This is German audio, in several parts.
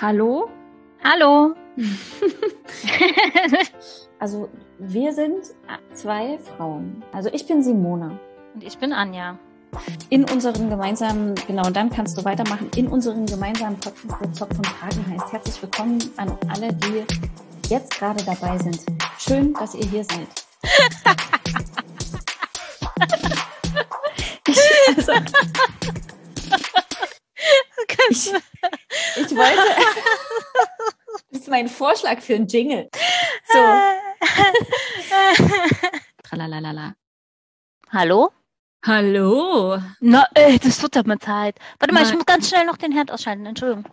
Hallo? Hallo. Also wir sind zwei Frauen. Also ich bin Simone. Und ich bin Anja. In unserem gemeinsamen, genau, und dann kannst du weitermachen, in unserem gemeinsamen Podcast, der Zopf und Kragen heißt. Herzlich willkommen an alle, die jetzt gerade dabei sind. Schön, dass ihr hier seid. Ich wollte, das ist mein Vorschlag für einen Jingle. So. Tralalala. Hallo? Hallo. Na, das tut aber Zeit. Warte mal, ich muss ganz schnell noch den Herd ausschalten. Entschuldigung.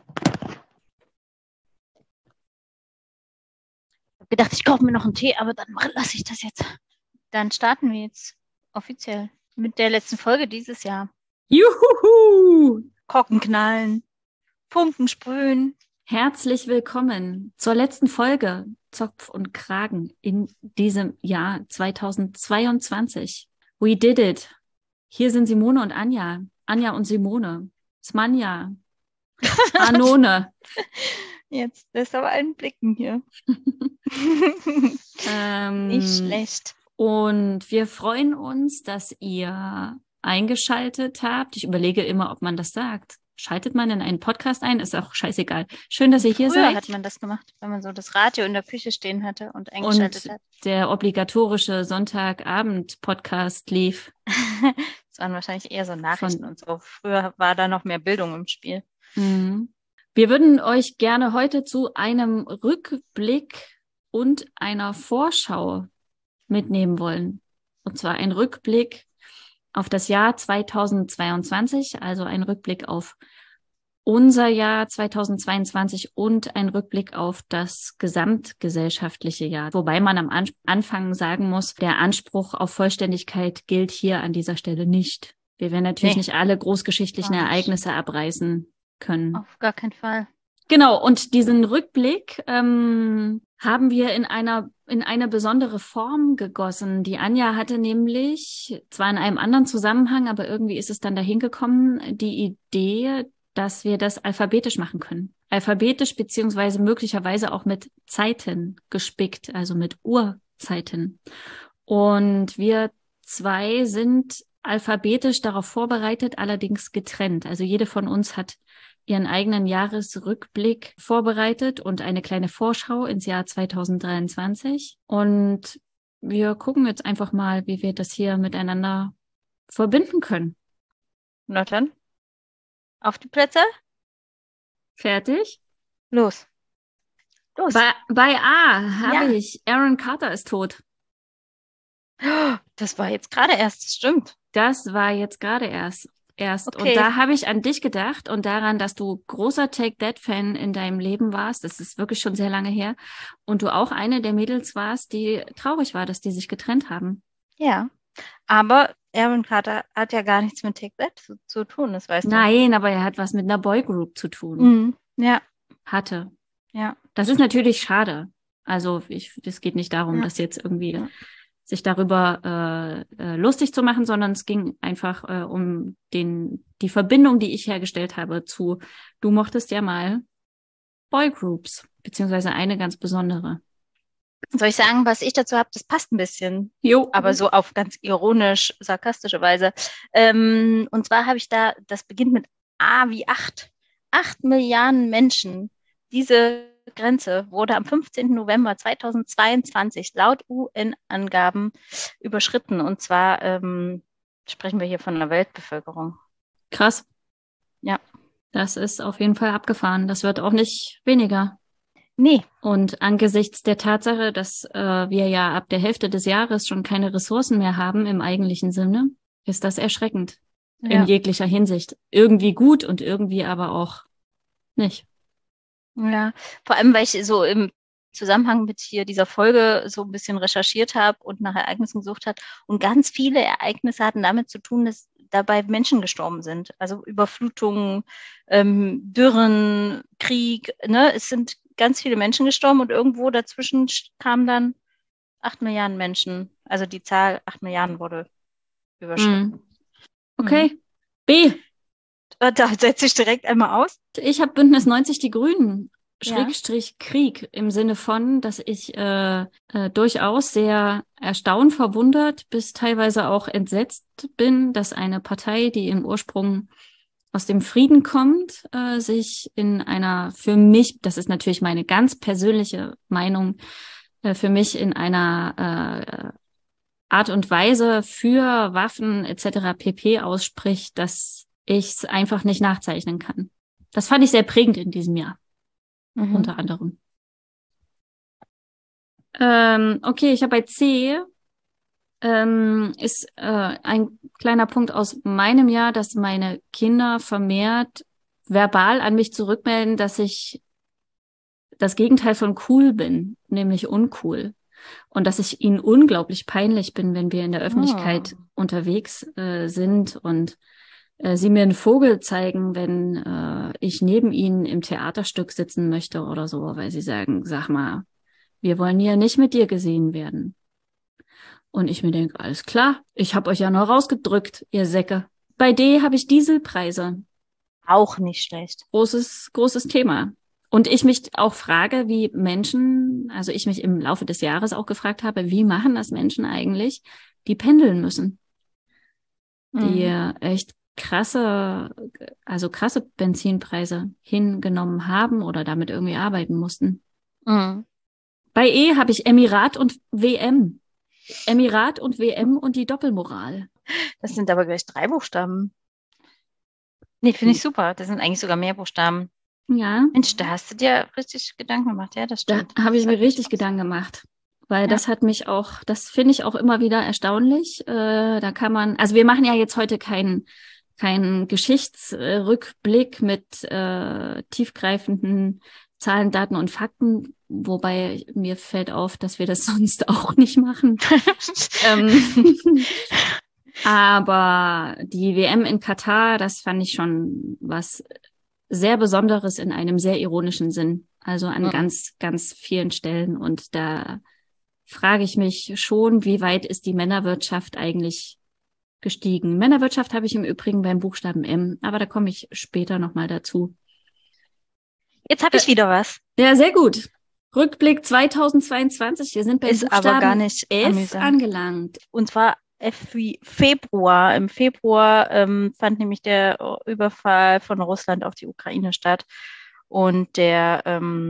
Ich habe gedacht, ich kaufe mir noch einen Tee, aber dann lasse ich das jetzt. Dann starten wir jetzt offiziell mit der letzten Folge dieses Jahr. Juhu! Korken knallen, Funken sprühen. Herzlich willkommen zur letzten Folge Zopf und Kragen in diesem Jahr 2022. We did it. Hier sind Simone und Anja. Anja und Simone. Smanja. Anone. Jetzt ist aber ein Blicken hier. Nicht schlecht. Und wir freuen uns, dass ihr eingeschaltet habt. Ich überlege immer, ob man das sagt. Schaltet man in einen Podcast ein? Ist auch scheißegal. Schön, dass ihr hier Früher seid. hat man das gemacht, wenn man so das Radio in der Küche stehen hatte und eingeschaltet hat. Der obligatorische Sonntagabend-Podcast lief. Das waren wahrscheinlich eher so Nachrichten und so. Früher war da noch mehr Bildung im Spiel. Mhm. Wir würden euch gerne heute zu einem Rückblick und einer Vorschau mitnehmen wollen. Und zwar ein Rückblick auf das Jahr 2022, also ein Rückblick auf unser Jahr 2022 und ein Rückblick auf das gesamtgesellschaftliche Jahr. Wobei man am Anfang sagen muss, der Anspruch auf Vollständigkeit gilt hier an dieser Stelle nicht. Wir werden natürlich nicht alle großgeschichtlichen Ereignisse abreißen können. Auf gar keinen Fall. Genau, und diesen Rückblick haben wir in eine besondere Form gegossen. Die Anja hatte nämlich, zwar in einem anderen Zusammenhang, aber irgendwie ist es dann dahin gekommen, die Idee, dass wir das alphabetisch machen können. Alphabetisch beziehungsweise möglicherweise auch mit Zeiten gespickt, also mit Uhrzeiten. Und wir zwei sind alphabetisch darauf vorbereitet, allerdings getrennt. Also jede von uns hat ihren eigenen Jahresrückblick vorbereitet und eine kleine Vorschau ins Jahr 2023. Und wir gucken jetzt einfach mal, wie wir das hier miteinander verbinden können. Na dann, auf die Plätze. Fertig? Los. Bei A habe ich, Aaron Carter ist tot. Das war jetzt gerade erst, das stimmt. Das war jetzt gerade erst. Okay. Und da habe ich an dich gedacht und daran, dass du großer Take-That-Fan in deinem Leben warst. Das ist wirklich schon sehr lange her. Und du auch eine der Mädels warst, die traurig war, dass die sich getrennt haben. Ja, aber Aaron Carter hat ja gar nichts mit Take-That zu tun, das weißt du. Nein, aber er hat was mit einer Boygroup zu tun. Mhm. Ja. Hatte. Ja. Das ist natürlich schade. Also es geht nicht darum, dass jetzt irgendwie sich darüber lustig zu machen, sondern es ging einfach um die Verbindung, die ich hergestellt habe zu, du mochtest ja mal Boygroups, beziehungsweise eine ganz besondere. Soll ich sagen, was ich dazu habe? Das passt ein bisschen. Jo. Aber so auf ganz ironisch, sarkastische Weise. Und zwar habe ich da, das beginnt mit A wie 8. 8 Milliarden Menschen. Diese Grenze wurde am 15. November 2022 laut UN-Angaben überschritten. Und zwar sprechen wir hier von einer Weltbevölkerung. Krass. Ja. Das ist auf jeden Fall abgefahren. Das wird auch nicht weniger. Nee. Und angesichts der Tatsache, dass wir ja ab der Hälfte des Jahres schon keine Ressourcen mehr haben im eigentlichen Sinne, ist das erschreckend. In jeglicher Hinsicht. Irgendwie gut und irgendwie aber auch nicht. Ja, vor allem, weil ich so im Zusammenhang mit hier dieser Folge so ein bisschen recherchiert habe und nach Ereignissen gesucht habe. Und ganz viele Ereignisse hatten damit zu tun, dass dabei Menschen gestorben sind. Also Überflutungen, Dürren, Krieg, ne? Es sind ganz viele Menschen gestorben und irgendwo dazwischen kamen dann 8 Milliarden Menschen. Also die Zahl 8 Milliarden wurde überschritten. Okay. B. Da setze ich direkt einmal aus. Ich habe Bündnis 90 Die Grünen Schrägstrich Krieg im Sinne von, dass ich durchaus sehr erstaunt, verwundert bis teilweise auch entsetzt bin, dass eine Partei, die im Ursprung aus dem Frieden kommt, sich in einer, für mich, das ist natürlich meine ganz persönliche Meinung, für mich in einer Art und Weise für Waffen etc. pp. Ausspricht, dass ich es einfach nicht nachzeichnen kann. Das fand ich sehr prägend in diesem Jahr, unter anderem. Okay, ich habe bei C ist ein kleiner Punkt aus meinem Jahr, dass meine Kinder vermehrt verbal an mich zurückmelden, dass ich das Gegenteil von cool bin, nämlich uncool. Und dass ich ihnen unglaublich peinlich bin, wenn wir in der Öffentlichkeit unterwegs sind und sie mir einen Vogel zeigen, wenn ich neben ihnen im Theaterstück sitzen möchte oder so, weil sie sagen, sag mal, wir wollen hier nicht mit dir gesehen werden. Und ich mir denke, alles klar, ich habe euch ja noch rausgedrückt, ihr Säcke. Bei D habe ich Dieselpreise. Auch nicht schlecht. Großes Thema. Und ich mich auch frage, wie Menschen, also ich mich im Laufe des Jahres auch gefragt habe, wie machen das Menschen eigentlich, die pendeln müssen? Die echt krasse Benzinpreise hingenommen haben oder damit irgendwie arbeiten mussten. Bei E habe ich Emirat und WM. Emirat und WM und die Doppelmoral. Das sind aber gleich 3 Buchstaben. Nee, finde ich super. Das sind eigentlich sogar mehr Buchstaben. Ja. Mensch, da hast du dir richtig Gedanken gemacht. Ja, das stimmt. Da habe ich mir richtig Gedanken gemacht. Weil das hat mich auch, das finde ich auch immer wieder erstaunlich. Da kann man, also wir machen ja jetzt heute keinen Geschichtsrückblick mit tiefgreifenden Zahlen, Daten und Fakten, wobei mir fällt auf, dass wir das sonst auch nicht machen. Aber die WM in Katar, das fand ich schon was sehr Besonderes in einem sehr ironischen Sinn. Also an ganz, ganz vielen Stellen. Und da frage ich mich schon, wie weit ist die Männerwirtschaft eigentlich gestiegen? Männerwirtschaft habe ich im Übrigen beim Buchstaben M, aber da komme ich später nochmal dazu. Jetzt habe ich wieder was. Ja, sehr gut. Rückblick 2022. Wir sind beim Ist Buchstaben aber gar nicht F amüsant. angelangt. Und zwar F wie Februar. Im Februar fand nämlich der Überfall von Russland auf die Ukraine statt. Und der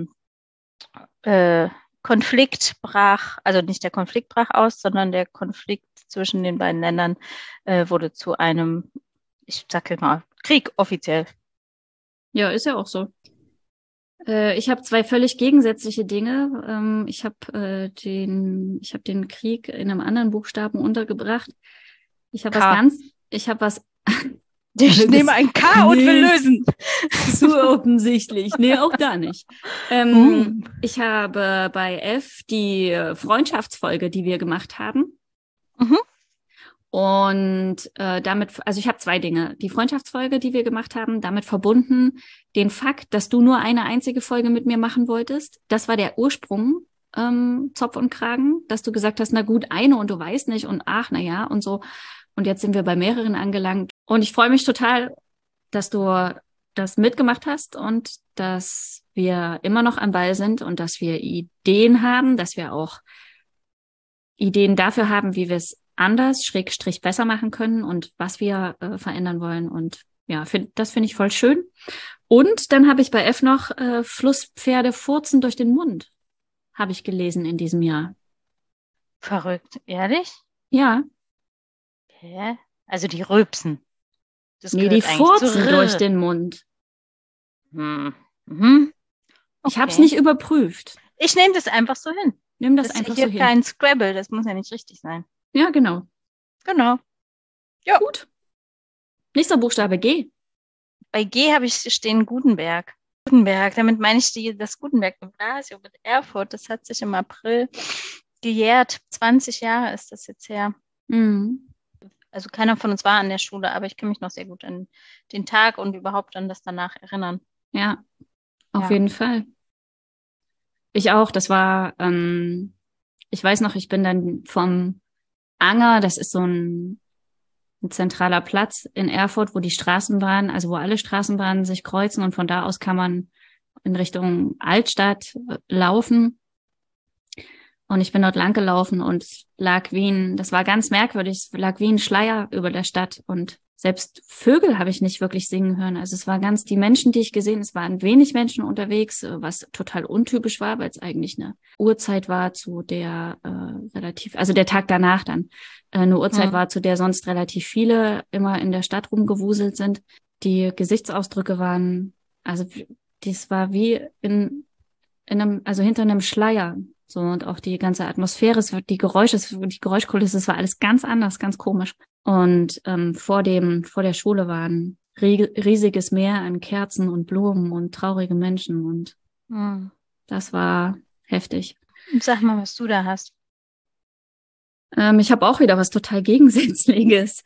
Konflikt brach, also nicht der Konflikt brach aus, sondern der Konflikt zwischen den beiden Ländern wurde zu einem, ich sage mal, Krieg offiziell. Ja, ist ja auch so. Ich habe 2 völlig gegensätzliche Dinge. Ich habe den Krieg in einem anderen Buchstaben untergebracht. Ich habe was Ich nehme ein K und will lösen. Zu offensichtlich. Nee, auch da nicht. Ich habe bei F die Freundschaftsfolge, die wir gemacht haben. Und damit, also ich habe 2 Dinge. Die Freundschaftsfolge, die wir gemacht haben, damit verbunden den Fakt, dass du nur eine einzige Folge mit mir machen wolltest. Das war der Ursprung, Zopf und Kragen, dass du gesagt hast, na gut, eine und du weißt nicht und ach, na ja und so. Und jetzt sind wir bei mehreren angelangt. Und ich freue mich total, dass du das mitgemacht hast und dass wir immer noch am Ball sind und dass wir Ideen haben, dass wir auch Ideen dafür haben, wie wir es anders, Schrägstrich besser machen können und was wir verändern wollen. Und ja, das finde ich voll schön. Und dann habe ich bei F noch Flusspferde furzen durch den Mund, habe ich gelesen in diesem Jahr. Verrückt, ehrlich? Ja. Hä? Also die rülpsen. Das nee, die furzen durch den Mund. Okay. Ich habe es nicht überprüft. Ich nehme das einfach so hin. Nimm das einfach so hin. Das ist hier kein Scrabble, das muss ja nicht richtig sein. Ja, genau. Genau. Ja. Gut. Nächster Buchstabe G. Bei G habe ich stehen Gutenberg. Gutenberg, damit meine ich das Gutenberg-Gymnasium mit Erfurt. Das hat sich im April gejährt. 20 Jahre ist das jetzt her. Also keiner von uns war an der Schule, aber ich kann mich noch sehr gut an den Tag und überhaupt an das danach erinnern. Ja, auf jeden Fall. Ich auch. Das war, ich weiß noch, ich bin dann vom Anger, das ist so ein zentraler Platz in Erfurt, wo die Straßenbahnen, also wo alle Straßenbahnen sich kreuzen und von da aus kann man in Richtung Altstadt laufen. Und ich bin dort lang gelaufen und es lag das war ganz merkwürdig, es lag wie ein Schleier über der Stadt und selbst Vögel habe ich nicht wirklich singen hören. Also es war die Menschen, die ich gesehen, es waren wenig Menschen unterwegs, was total untypisch war, weil es eigentlich eine Uhrzeit war, zu der also der Tag danach dann, eine Uhrzeit war, zu der sonst relativ viele immer in der Stadt rumgewuselt sind. Die Gesichtsausdrücke waren, also das war wie also hinter einem Schleier. So, und auch die ganze Atmosphäre, die Geräuschkulisse, es war alles ganz anders, ganz komisch. Und vor der Schule war ein riesiges Meer an Kerzen und Blumen und traurige Menschen. Und das war heftig. Sag mal, was du da hast. Ich habe auch wieder was total Gegensätzliches.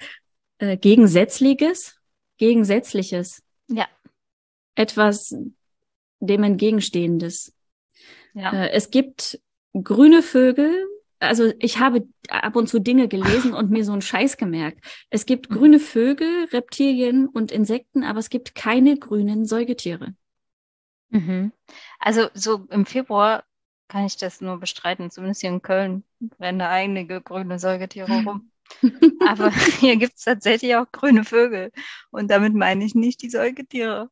Gegensätzliches. Ja. Etwas dem Entgegenstehendes. Ja. Es gibt grüne Vögel. Also ich habe ab und zu Dinge gelesen und mir so einen Scheiß gemerkt. Es gibt grüne Vögel, Reptilien und Insekten, aber es gibt keine grünen Säugetiere. Also so im Februar kann ich das nur bestreiten. Zumindest hier in Köln rennen da einige grüne Säugetiere rum. Aber hier gibt es tatsächlich auch grüne Vögel. Und damit meine ich nicht die Säugetiere.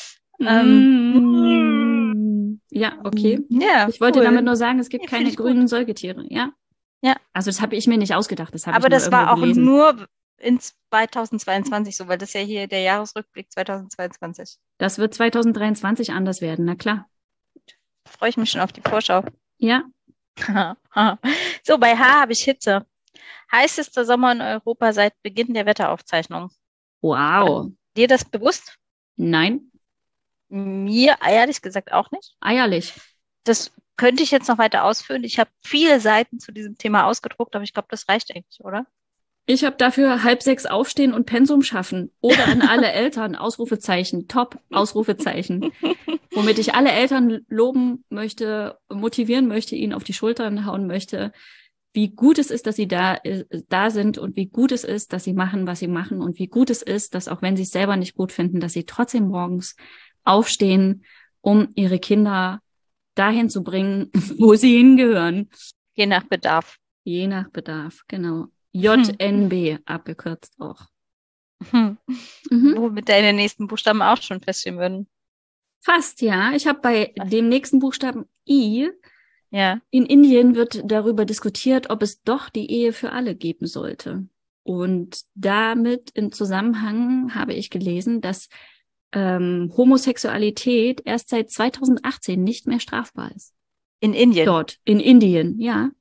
Ja, okay. Ja, ich wollte cool. damit nur sagen, es gibt Ja, keine grünen Säugetiere. Ja. Ja. Also das habe ich mir nicht ausgedacht. Das habe ich Aber nur das war irgendwo auch gelesen. nur in 2022 so, weil das ja hier der Jahresrückblick 2022. Das wird 2023 anders werden, na klar. Freue ich mich schon auf die Vorschau. Ja. So, bei H habe ich Hitze. Heißester Sommer in Europa seit Beginn der Wetteraufzeichnung. Wow. War dir das bewusst? Nein. Mir ehrlich gesagt auch nicht. Eierlich. Das könnte ich jetzt noch weiter ausführen. Ich habe viele Seiten zu diesem Thema ausgedruckt, aber ich glaube, das reicht eigentlich, oder? Ich habe dafür 5:30 aufstehen und Pensum schaffen. Oder an alle Eltern, Ausrufezeichen, top, Ausrufezeichen. Womit ich alle Eltern loben möchte, motivieren möchte, ihnen auf die Schultern hauen möchte, wie gut es ist, dass sie da sind und wie gut es ist, dass sie machen, was sie machen und wie gut es ist, dass auch wenn sie es selber nicht gut finden, dass sie trotzdem morgens aufstehen, um ihre Kinder dahin zu bringen, wo sie hingehören. Je nach Bedarf. Je nach Bedarf, genau. JNB, abgekürzt auch. Womit deine nächsten Buchstaben auch schon feststehen würden. Fast, ja. Ich habe bei dem nächsten Buchstaben I, ja. In Indien wird darüber diskutiert, ob es doch die Ehe für alle geben sollte. Und damit im Zusammenhang habe ich gelesen, dass Homosexualität erst seit 2018 nicht mehr strafbar ist. In Indien? Dort, in Indien, ja.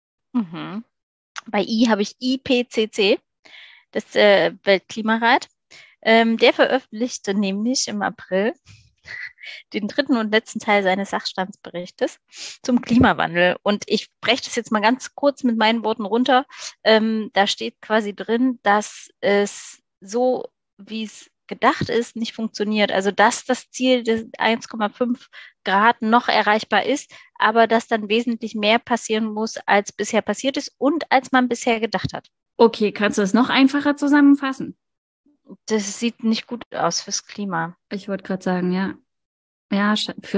Bei I habe ich IPCC, das Weltklimarat. Der veröffentlichte nämlich im April den dritten und letzten Teil seines Sachstandsberichtes zum Klimawandel. Und ich breche das jetzt mal ganz kurz mit meinen Worten runter. Da steht quasi drin, dass es so, wie es gedacht ist, nicht funktioniert. Also dass das Ziel des 1,5 Grad noch erreichbar ist, aber dass dann wesentlich mehr passieren muss, als bisher passiert ist und als man bisher gedacht hat. Okay, kannst du es noch einfacher zusammenfassen? Das sieht nicht gut aus fürs Klima. Ich wollte gerade sagen, ja. Ja,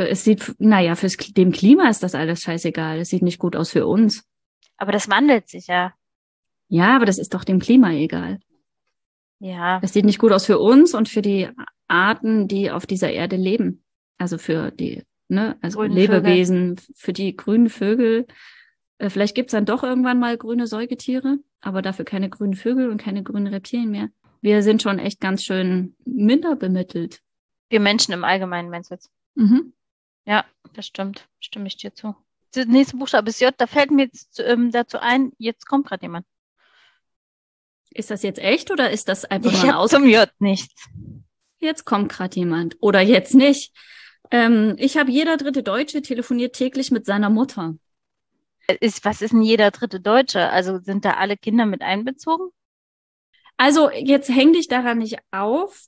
für dem Klima ist das alles scheißegal. Es sieht nicht gut aus für uns. Aber das wandelt sich ja. Ja, aber das ist doch dem Klima egal. Ja. Es sieht nicht gut aus für uns und für die Arten, die auf dieser Erde leben. Also für die, also grünen Lebewesen, Vögel. Für die grünen Vögel. Vielleicht gibt's dann doch irgendwann mal grüne Säugetiere, aber dafür keine grünen Vögel und keine grünen Reptilien mehr. Wir sind schon echt ganz schön minder bemittelt. Wir Menschen im Allgemeinen, meinst du jetzt? Ja, das stimmt. Stimme ich dir zu. Der nächste Buchstabe ist J. Da fällt mir jetzt dazu ein, jetzt kommt gerade jemand. Ist das jetzt echt oder ist das einfach nur ein Ausdruck? Zum J nichts. Jetzt kommt gerade jemand. Oder jetzt nicht. Ich habe jeder dritte Deutsche telefoniert täglich mit seiner Mutter. Was ist denn jeder dritte Deutsche? Also sind da alle Kinder mit einbezogen? Also jetzt häng dich daran nicht auf.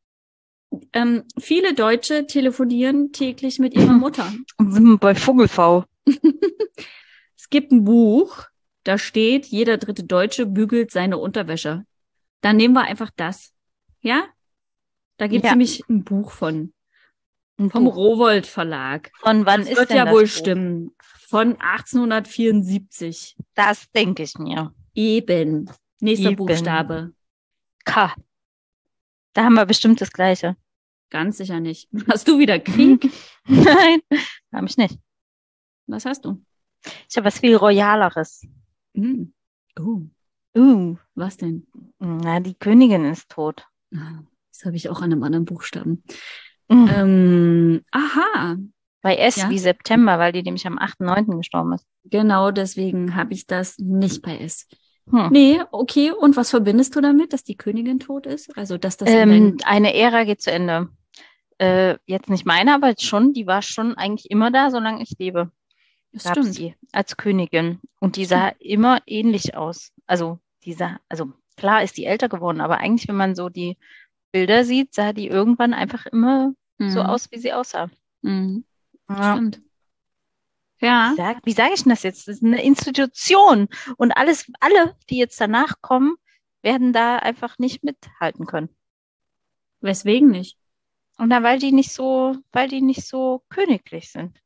Viele Deutsche telefonieren täglich mit ihrer Mutter. Und sind wir bei Vogelfau. Es gibt ein Buch, da steht, jeder dritte Deutsche bügelt seine Unterwäsche. Dann nehmen wir einfach das. Ja? Da gibt es nämlich ein Buch von. Ein vom Buch. Rowohlt Verlag. Von wann Das ist wird denn ja das wohl Buch? stimmen. Von 1874. Das denke ich mir. Eben. Nächster Eben. Buchstabe. K. Da haben wir bestimmt das Gleiche. Ganz sicher nicht. Hast du wieder Krieg? Nein, habe ich nicht. Was hast du? Ich habe was viel Royaleres. Hm. Oh, was denn? Na, die Königin ist tot. Das habe ich auch an einem anderen Buchstaben. Mhm. Aha, Bei S Ja. wie September, weil die nämlich am 8.9. gestorben ist. genau deswegen habe ich das nicht bei S. Hm. Nee, okay. Und was verbindest du damit, dass die Königin tot ist? Also, dass das in dein... Eine Ära geht zu Ende. Jetzt nicht meine, aber schon, die war schon eigentlich immer da, solange ich lebe. Das Gab's stimmt. die als Königin. Und die sah immer ähnlich aus. Also klar ist die älter geworden, aber eigentlich, wenn man so die Bilder sieht, sah die irgendwann einfach immer so aus, wie sie aussah. Mhm. Ja. Stimmt. Ja. Wie sage ich denn das jetzt? Das ist eine Institution. Und alle, die jetzt danach kommen, werden da einfach nicht mithalten können. Weswegen nicht? Und dann, weil die nicht so königlich sind.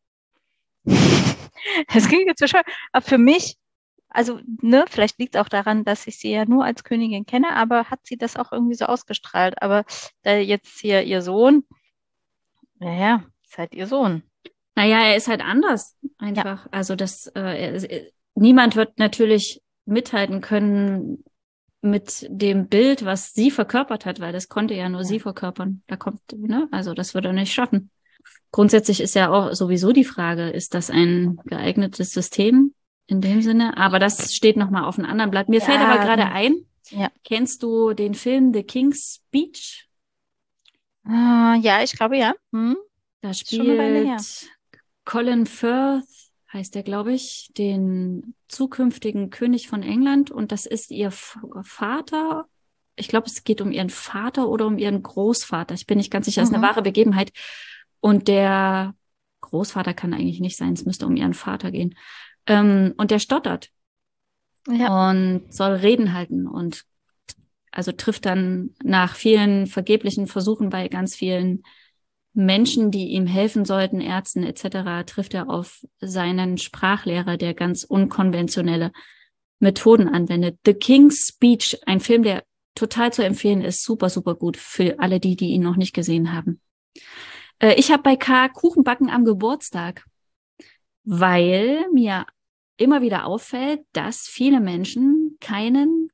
Das klingt jetzt so schön. Aber für mich, also, ne, vielleicht liegt es auch daran, dass ich sie ja nur als Königin kenne, aber hat sie das auch irgendwie so ausgestrahlt. Aber da jetzt hier ihr Sohn, naja, ist halt ihr Sohn. Naja, er ist halt anders einfach. Also niemand wird natürlich mithalten können mit dem Bild, was sie verkörpert hat, weil das konnte ja nur sie verkörpern. Also das würde er nicht schaffen. Grundsätzlich ist ja auch sowieso die Frage, ist das ein geeignetes System in dem Sinne? Aber das steht nochmal auf einem anderen Blatt. Mir fällt aber gerade ein, kennst du den Film The King's Speech? Ja, ich glaube ja. Da schon eine Weile her. spielt Colin Firth, heißt er, glaube ich, den zukünftigen König von England. Und das ist ihr Vater. Ich glaube, es geht um ihren Vater oder um ihren Großvater. Ich bin nicht ganz sicher. Das ist eine wahre Begebenheit. Und der Großvater kann eigentlich nicht sein. Es müsste um ihren Vater gehen. Und der stottert. Ja. Und soll Reden halten und also trifft dann nach vielen vergeblichen Versuchen bei ganz vielen Menschen, die ihm helfen sollten, Ärzten etc., trifft er auf seinen Sprachlehrer, der ganz unkonventionelle Methoden anwendet. The King's Speech, ein Film, der total zu empfehlen ist, super, super gut für alle die ihn noch nicht gesehen haben. Ich habe bei K Kuchenbacken am Geburtstag, weil mir immer wieder auffällt, dass viele Menschen keinen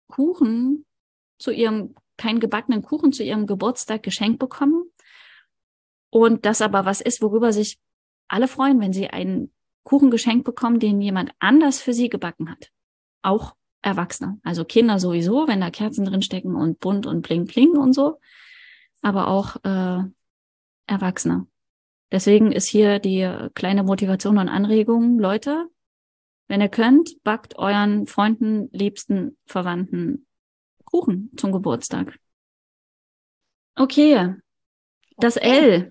gebackenen Kuchen zu ihrem Geburtstag geschenkt bekommen. Und das aber was ist, worüber sich alle freuen, wenn sie einen Kuchen geschenkt bekommen, den jemand anders für sie gebacken hat. Auch Erwachsene. Also Kinder sowieso, wenn da Kerzen drin stecken und bunt und bling bling und so. Aber auch Erwachsene. Deswegen ist hier die kleine Motivation und Anregung, Leute, wenn ihr könnt, backt euren Freunden, Liebsten, Verwandten Kuchen zum Geburtstag. Okay. Das L.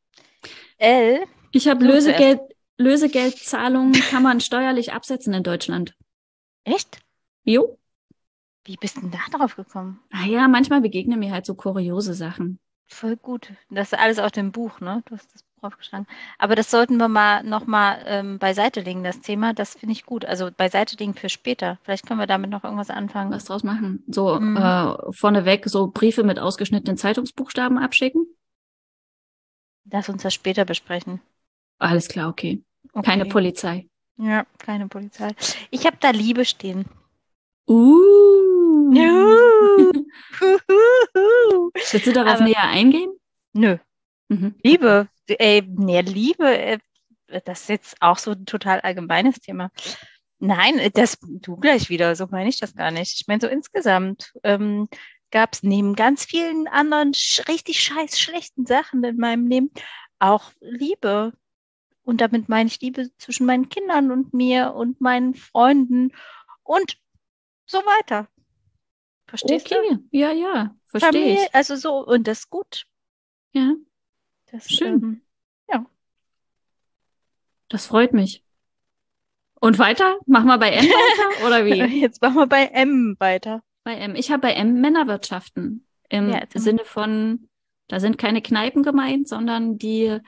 Ich habe Lösegeldzahlungen kann man steuerlich absetzen in Deutschland. Echt? Jo. Wie bist du denn da drauf gekommen? Ja, manchmal begegnen mir halt so kuriose Sachen. Voll gut. Das ist alles aus dem Buch, ne? Du hast das Buch aufgeschlagen. Aber das sollten wir nochmal beiseite legen, das Thema. Das finde ich gut. Also beiseite legen für später. Vielleicht können wir damit noch irgendwas anfangen. Was draus machen. So vorneweg so Briefe mit ausgeschnittenen Zeitungsbuchstaben abschicken. Lass uns das später besprechen. Alles klar, okay. Keine Polizei. Ja, keine Polizei. Ich habe da Liebe stehen. Willst du darauf näher eingehen? Nö. Liebe. Liebe, das ist jetzt auch so ein total allgemeines Thema. Nein, das du gleich wieder, so meine ich das gar nicht. Ich meine, so insgesamt gab es neben ganz vielen anderen richtig schlechten Sachen in meinem Leben auch Liebe. Und damit meine ich Liebe zwischen meinen Kindern und mir und meinen Freunden und so weiter. Verstehst du? Okay, ja, verstehe ich. Also so, und das ist gut. Ja, das schön. Ja. Das freut mich. Und weiter? Machen wir bei M weiter oder wie? Jetzt machen wir bei M weiter. Bei M. Ich habe bei M Männerwirtschaften im Sinne von Da sind keine Kneipen gemeint, sondern die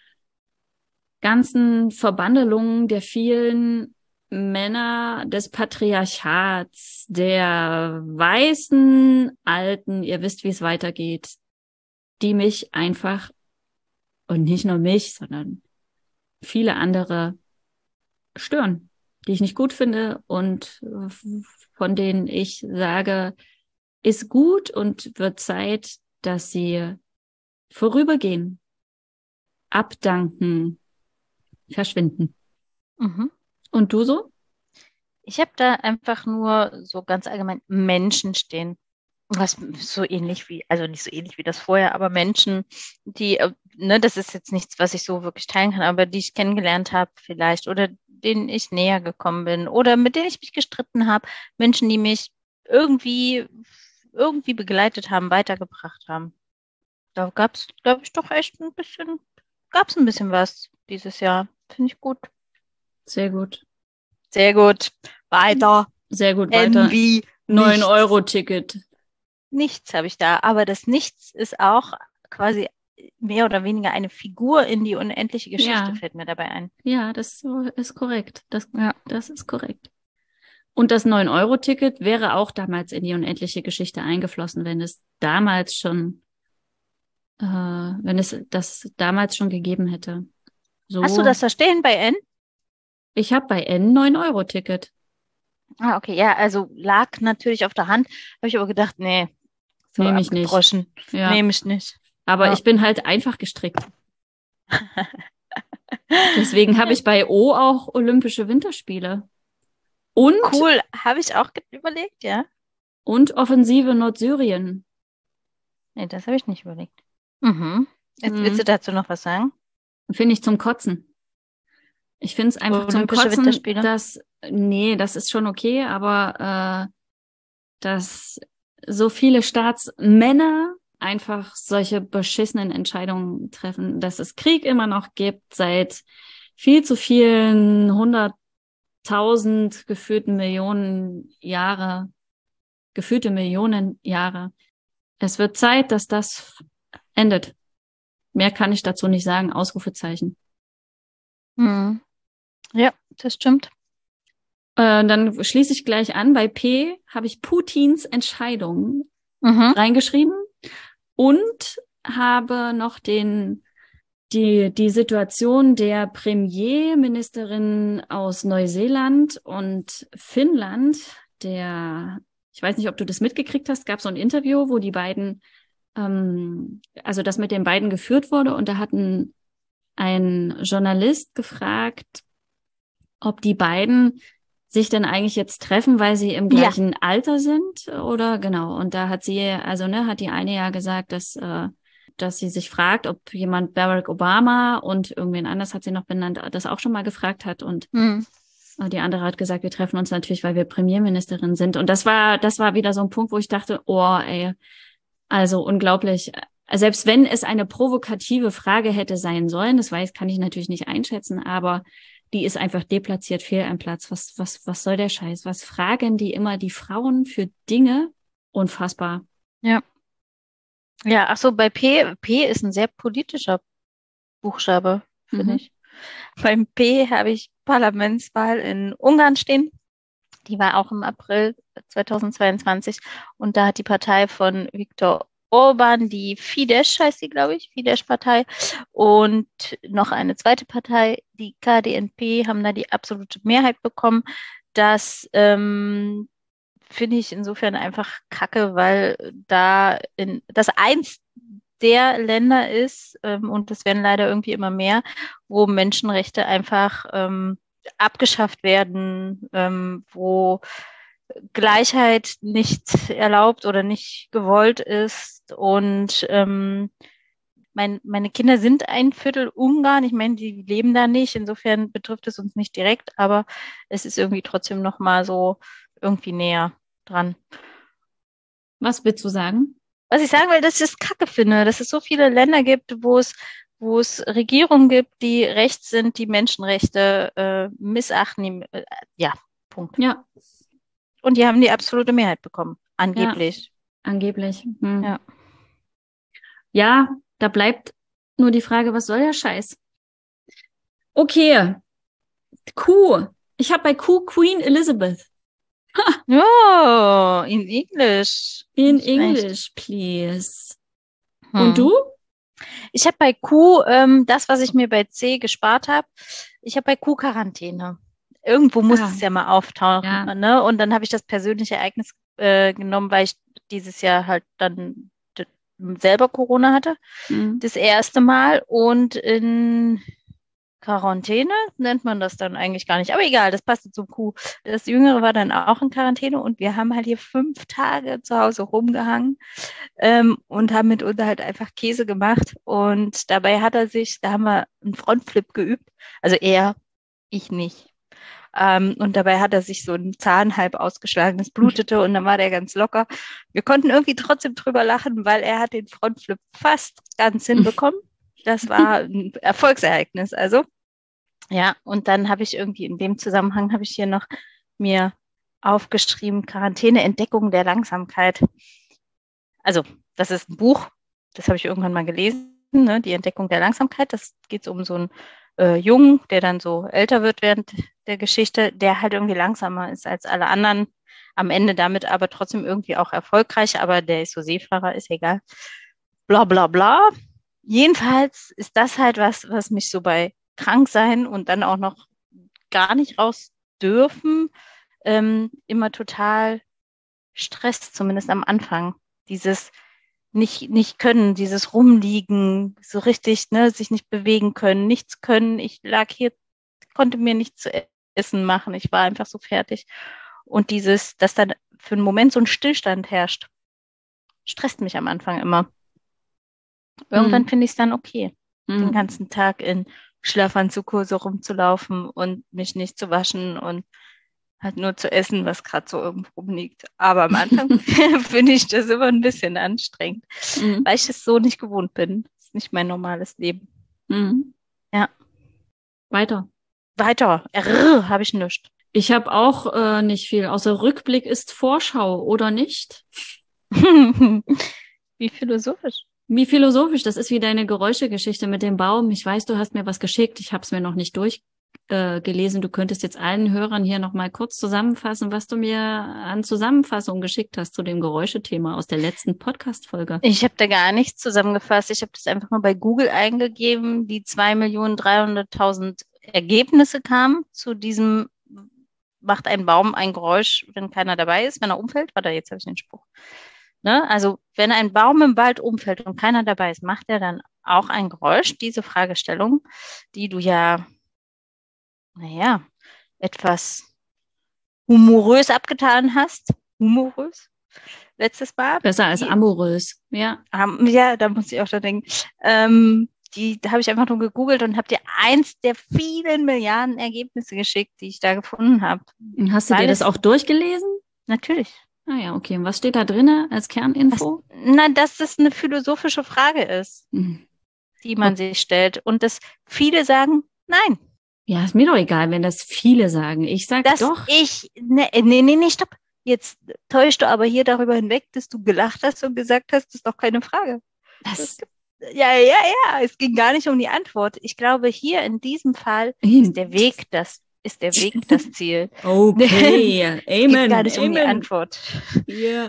ganzen Verbandelungen der vielen Männer des Patriarchats, der weißen Alten, ihr wisst, wie es weitergeht, die mich einfach, und nicht nur mich, sondern viele andere stören, die ich nicht gut finde und von denen ich sage, ist gut und wird Zeit, dass sie vorübergehen, abdanken, verschwinden. Mhm. Und du so? Ich habe da einfach nur so ganz allgemein Menschen stehen. Was so ähnlich wie, also nicht so ähnlich wie das vorher, aber Menschen, die, ne, das ist jetzt nichts, was ich so wirklich teilen kann, aber die ich kennengelernt habe vielleicht oder denen ich näher gekommen bin oder mit denen ich mich gestritten habe. Menschen, die mich irgendwie, irgendwie begleitet haben, weitergebracht haben. Da gab es, glaube ich, doch echt gab es ein bisschen was dieses Jahr. Finde ich gut. Sehr gut. Sehr gut. Weiter. Sehr gut, weiter. Envy. Nichts. 9-Euro-Ticket. Nichts habe ich da. Aber das Nichts ist auch quasi mehr oder weniger eine Figur in die unendliche Geschichte, Ja, fällt mir dabei ein. ja, das ist korrekt. Ja. Das ist korrekt. Und das 9-Euro-Ticket wäre auch damals in die unendliche Geschichte eingeflossen, wenn es damals schon, wenn es das damals schon gegeben hätte. Hast du So, das da stehen bei N? ich habe bei N 9-Euro-Ticket. Ah, okay. Ja, also lag natürlich auf der Hand. Habe ich aber gedacht, nee, so Nehme ich nicht. abgedroschen. Ja, Nehme ich nicht. aber Ja. ich bin halt einfach gestrickt. Deswegen habe ich bei O auch Olympische Winterspiele. Und, Cool. Habe ich auch überlegt, ja. und Offensive Nordsyrien. Nee, das habe ich nicht überlegt. Mhm. Jetzt willst du Hm. dazu noch was sagen? Finde ich zum Kotzen. Ich finde es einfach zum Olympische Kotzen, Winterspiele? nee, das ist schon okay, aber dass so viele Staatsmänner einfach solche beschissenen Entscheidungen treffen, dass es Krieg immer noch gibt seit viel zu vielen 100.000 gefühlte Millionen Jahre. Es wird Zeit, dass das endet. Mehr kann ich dazu nicht sagen. Ausrufezeichen. Mhm. Ja, das stimmt. Dann schließe ich gleich an. Bei P habe ich Putins Entscheidung Mhm. reingeschrieben und habe noch die Situation der Premierministerin aus Neuseeland und Finnland, ich weiß nicht, ob du das mitgekriegt hast, gab so ein Interview, wo die beiden, also das mit den beiden geführt wurde und da hat ein Journalist gefragt, ob die beiden sich denn eigentlich jetzt treffen, weil sie im Ja, gleichen Alter sind oder genau. Und da hat sie, also ne, hat die eine ja gesagt, dass sie sich fragt, ob jemand Barack Obama und irgendwen anders hat sie noch benannt, das auch schon mal gefragt hat. Und mhm. die andere hat gesagt, wir treffen uns natürlich, weil wir Premierministerin sind. Und das war wieder so ein Punkt, wo ich dachte, oh, ey, also unglaublich. Selbst wenn es eine provokative Frage hätte sein sollen, kann ich natürlich nicht einschätzen, aber die ist einfach deplatziert, fehl am Platz. Was soll der Scheiß? Was fragen die immer die Frauen für Dinge? Unfassbar. Ja. Ja, ach so, bei P. P ist ein sehr politischer Buchstabe, finde Mhm. ich. Beim P habe ich Parlamentswahl in Ungarn stehen. Die war auch im April 2022. Und da hat die Partei von Viktor Orban, die Fidesz heißt sie, glaube ich, Fidesz-Partei, und noch eine zweite Partei, die KDNP, haben da die absolute Mehrheit bekommen. Das finde ich insofern einfach kacke, weil das eins der Länder ist, und es werden leider irgendwie immer mehr, wo Menschenrechte einfach abgeschafft werden, wo Gleichheit nicht erlaubt oder nicht gewollt ist. Und meine Kinder sind ein Viertel Ungarn. Ich meine, die leben da nicht. Insofern betrifft es uns nicht direkt, aber es ist irgendwie trotzdem noch mal so irgendwie näher dran. Was willst du sagen? Was ich sagen will, dass ich es kacke finde, dass es so viele Länder gibt, wo es Regierungen gibt, die rechts sind, die Menschenrechte missachten. Ja, Punkt. Ja, Und die haben die absolute Mehrheit bekommen, ja, angeblich. angeblich. Hm. Ja. Ja, da bleibt nur die Frage, was soll der Scheiß? Okay, Q. Ich habe bei Q Queen Elizabeth. Oh, in English. In Nicht schlecht. English, please. Und Hm. du? Ich habe bei Q das, was ich mir bei C gespart habe. Ich habe bei Q Quarantäne. Irgendwo muss Ah, es ja mal auftauchen, ja. ne? Und dann habe ich das persönliche Ereignis genommen, weil ich dieses Jahr halt dann selber Corona hatte. Hm. Das erste Mal. Und in Quarantäne nennt man das dann eigentlich gar nicht. Aber egal, das passte zum Q. Das Jüngere war dann auch in Quarantäne und wir haben halt hier 5 Tage zu Hause rumgehangen und haben mit uns halt einfach Käse gemacht. Und dabei hat er sich, da haben wir einen Frontflip geübt. Also er, ich nicht. Und dabei hat er sich so einen Zahn halb ausgeschlagen, das blutete und dann war der ganz locker. Wir konnten irgendwie trotzdem drüber lachen, weil er hat den Frontflip fast ganz hinbekommen. Das war ein Erfolgsereignis. Also ja, und dann habe ich irgendwie in dem Zusammenhang habe ich hier noch mir aufgeschrieben, Quarantäne, Entdeckung der Langsamkeit. Also, das ist ein Buch, das habe ich irgendwann mal gelesen, ne? Die Entdeckung der Langsamkeit. Das geht um so einen Jungen, der dann so älter wird während der Geschichte, der halt irgendwie langsamer ist als alle anderen. Am Ende damit aber trotzdem irgendwie auch erfolgreich, aber der ist so Seefahrer, ist egal. Bla bla bla. Jedenfalls ist das halt was, was mich so bei krank sein und dann auch noch gar nicht raus dürfen, immer total stresst, zumindest am Anfang. Dieses nicht können, dieses Rumliegen, so richtig, ne, sich nicht bewegen können, nichts können. Ich lag hier, konnte mir nichts zu essen machen. Ich war einfach so fertig. Und dieses, dass dann für einen Moment so ein Stillstand herrscht, stresst mich am Anfang immer. Irgendwann Hm. finde ich es dann okay, den Hm. ganzen Tag in Schlafanzug so rumzulaufen und mich nicht zu waschen und halt nur zu essen, was gerade so irgendwo rumliegt. Aber am Anfang finde ich das immer ein bisschen anstrengend, Hm. weil ich es so nicht gewohnt bin. Das ist nicht mein normales Leben. Hm. Ja, Weiter. weiter. Habe ich nichts. Ich habe auch nicht viel, außer Rückblick ist Vorschau, oder nicht? Wie philosophisch. Wie philosophisch, das ist wie deine Geräuschegeschichte mit dem Baum. Ich weiß, du hast mir was geschickt, ich habe es mir noch nicht durchgelesen. Du könntest jetzt allen Hörern hier nochmal kurz zusammenfassen, was du mir an Zusammenfassung geschickt hast zu dem Geräuschethema aus der letzten Podcast-Folge. Ich habe da gar nichts zusammengefasst. Ich habe das einfach mal bei Google eingegeben. Die 2.300.000 Ergebnisse kamen zu diesem, macht ein Baum ein Geräusch, wenn keiner dabei ist, wenn er umfällt. Warte, jetzt habe ich den Spruch. Ne? Also, wenn ein Baum im Wald umfällt und keiner dabei ist, macht er dann auch ein Geräusch? Diese Fragestellung, die du ja, naja, etwas humorös abgetan hast. Humorös? Letztes Mal. Besser als Die amorös, ja. Ja, da muss ich auch schon denken. Da habe ich einfach nur gegoogelt und habe dir eins der vielen Milliarden Ergebnisse geschickt, die ich da gefunden habe. Hast du dir Weil das es auch durchgelesen? natürlich, Ah ja, okay. Und was steht da drinne als Kerninfo? dass das eine philosophische Frage ist, Hm. die man sich stellt. Und dass viele sagen, nein, Ja, ist mir doch egal, wenn das viele sagen. Ich sag doch. nee, stopp. Jetzt täuschst du aber hier darüber hinweg, dass du gelacht hast und gesagt hast, das ist doch keine Frage. Es Das gibt, ja, es ging gar nicht um die Antwort. Ich glaube, hier in diesem Fall ist der Weg das Ziel. Okay, Es geht gar Amen, nicht um die Amen. Antwort. Ja.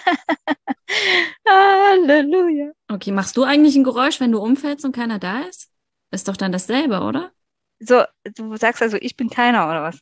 Halleluja. Okay, machst du eigentlich ein Geräusch, wenn du umfällst und keiner da ist? Ist doch dann dasselbe, oder? So, du sagst also, ich bin keiner, oder was?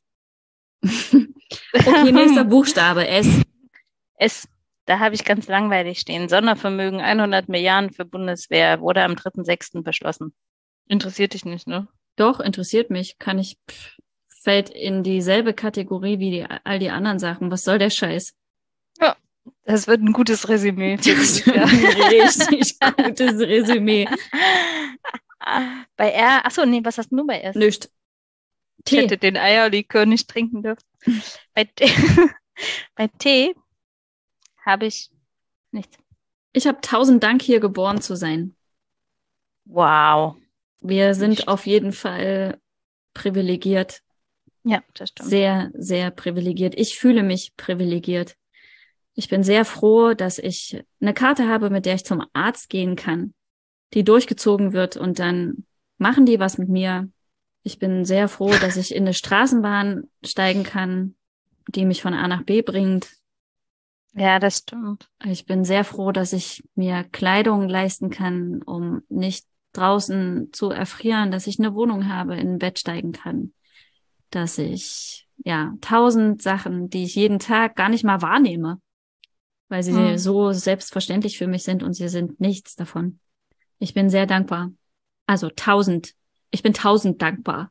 Okay, nächster Buchstabe, S. Es, da habe ich ganz langweilig stehen. Sondervermögen 100 Milliarden für Bundeswehr wurde am 3.6. beschlossen. Interessiert dich nicht, ne? Doch, interessiert mich. Fällt in dieselbe Kategorie wie all die anderen Sachen. Was soll der Scheiß? Ja, das wird ein gutes Resümee für Das dieses ist Jahr. ein richtig gutes Resümee. Bei R, achso, nee, was hast du bei S? Nicht. Ich hätte T. den Eierlikör nicht trinken dürfen. Bei T, bei T habe ich nichts. Ich habe 1000 Dank, hier geboren zu sein. Wow. Wir sind Nicht. auf jeden Fall privilegiert. Ja, das stimmt. Sehr, sehr privilegiert. Ich fühle mich privilegiert. Ich bin sehr froh, dass ich eine Karte habe, mit der ich zum Arzt gehen kann. die durchgezogen wird und dann machen die was mit mir. Ich bin sehr froh, dass ich in eine Straßenbahn steigen kann, die mich von A nach B bringt. Ja, das stimmt. Ich bin sehr froh, dass ich mir Kleidung leisten kann, um nicht draußen zu erfrieren, dass ich eine Wohnung habe, in ein Bett steigen kann, dass ich, 1000 Sachen, die ich jeden Tag gar nicht mal wahrnehme, weil sie so selbstverständlich für mich sind und sie sind nichts davon. Ich bin sehr dankbar. Also 1000. Ich bin 1000 dankbar.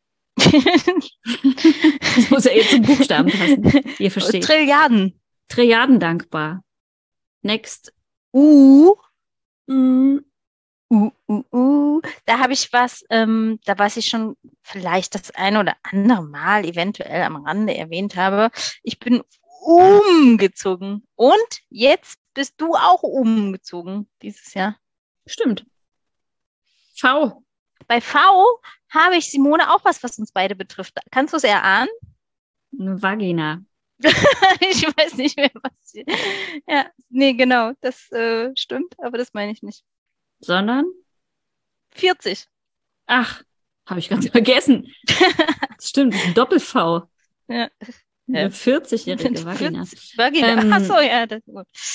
Das muss ja jetzt zum Buchstaben passen. Ihr versteht. Trilliarden. Trilliarden dankbar. Next. Da habe ich was, da was ich schon vielleicht das eine oder andere Mal eventuell am Rande erwähnt habe. Ich bin umgezogen. Und jetzt bist du auch umgezogen dieses Jahr. Stimmt. V. Bei V habe ich, Simone, auch was uns beide betrifft. Kannst du es erahnen? Vagina. Ich weiß nicht mehr, was. Ja, nee, genau, das stimmt, aber das meine ich nicht. Sondern? 40. Ach, habe ich ganz vergessen. Das stimmt, das ist ein Doppel-V. Ja. Eine 40-jährige Vagina. 40 Vagina. Ach so, ja, das ist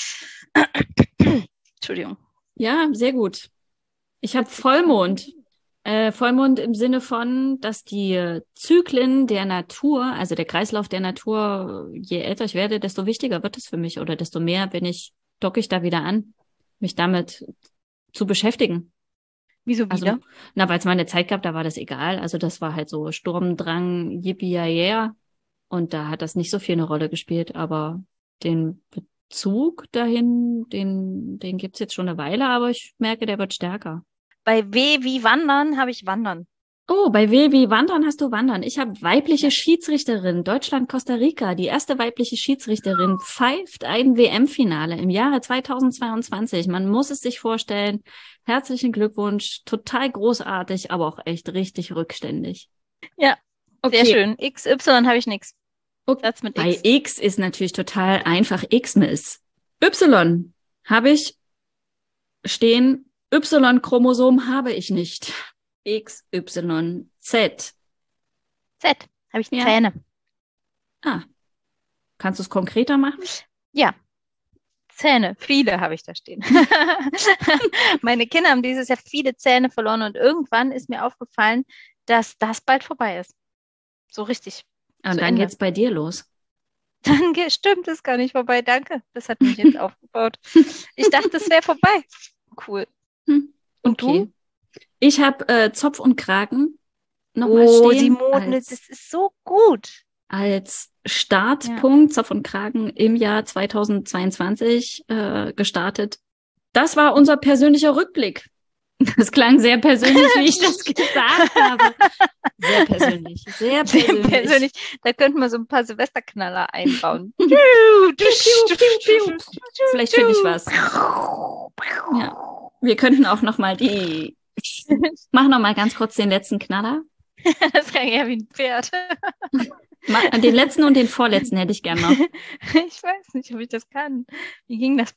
gut. Entschuldigung. Ja, sehr gut. Ich habe Vollmond. Vollmond im Sinne von, dass die Zyklen der Natur, also der Kreislauf der Natur, je älter ich werde, desto wichtiger wird es für mich oder desto mehr docke ich da wieder an, mich damit zu beschäftigen. Wieso wieder? Also, weil es mal eine Zeit gab, da war das egal. Also das war halt so Sturm, Drang, Yippie, yeah. Und da hat das nicht so viel eine Rolle gespielt, aber den Bezug dahin, den gibt's jetzt schon eine Weile, aber ich merke, der wird stärker. Bei W wie Wandern habe ich Wandern. Oh, bei W wie Wandern hast du Wandern. Ich habe weibliche Schiedsrichterin, Deutschland, Costa Rica. Die erste weibliche Schiedsrichterin pfeift ein WM-Finale im Jahre 2022. Man muss es sich vorstellen. Herzlichen Glückwunsch. Total großartig, aber auch echt richtig rückständig. Ja, okay. Sehr schön. X, Y habe ich nichts. Okay. Satz mit X. Bei X ist natürlich total einfach Xmas. Y habe ich stehen. Y-Chromosom habe ich nicht. X, Y, Z. Z, habe ich Zähne. Ah, kannst du es konkreter machen? Ja, Zähne, viele habe ich da stehen. Meine Kinder haben dieses Jahr viele Zähne verloren und irgendwann ist mir aufgefallen, dass das bald vorbei ist. So richtig. Und dann geht's bei dir los. Dann stimmt es gar nicht vorbei. Danke, das hat mich jetzt aufgebaut. Ich dachte, es wäre vorbei. Cool. Und okay. Du? Ich habe Zopf und Kragen nochmal stehen. Simone, das ist so gut. Als Startpunkt, Zopf und Kragen im Jahr 2022 gestartet. Das war unser persönlicher Rückblick. Das klang sehr persönlich, wie ich das gesagt habe. Sehr persönlich. Sehr persönlich. Da könnten wir so ein paar Silvesterknaller einbauen. Vielleicht finde ich was. Ja. Wir könnten auch noch mal mach noch mal ganz kurz den letzten Knaller. Das klang ja wie ein Pferd. Den letzten und den vorletzten hätte ich gerne noch. Ich weiß nicht, ob ich das kann. Wie ging das?